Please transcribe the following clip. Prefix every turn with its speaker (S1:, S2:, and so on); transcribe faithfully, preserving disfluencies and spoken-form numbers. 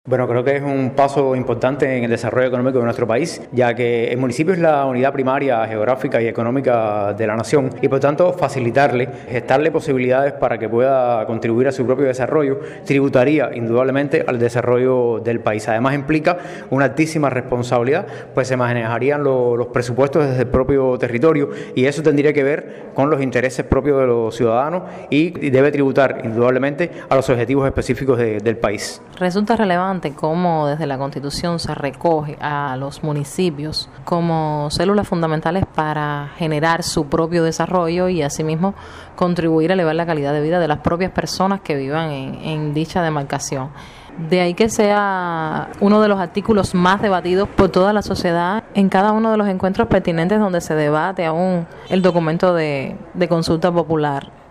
S1: Bueno, creo que es un paso importante en el desarrollo económico de nuestro país, ya que el municipio es la unidad primaria geográfica y económica de la nación y por tanto facilitarle, gestarle posibilidades para que pueda contribuir a su propio desarrollo, tributaría indudablemente al desarrollo del país. Además implica una altísima responsabilidad, pues se manejarían lo, los presupuestos desde el propio territorio y eso tendría que ver con los intereses propios de los ciudadanos y, y debe tributar indudablemente a los objetivos específicos de, del país.
S2: Resulta relevante cómo desde la Constitución se recoge a los municipios como células fundamentales para generar su propio desarrollo y asimismo contribuir a elevar la calidad de vida de las propias personas que vivan en, en dicha demarcación. De ahí que sea uno de los artículos más debatidos por toda la sociedad en cada uno de los encuentros pertinentes donde se debate aún el documento de, de consulta popular.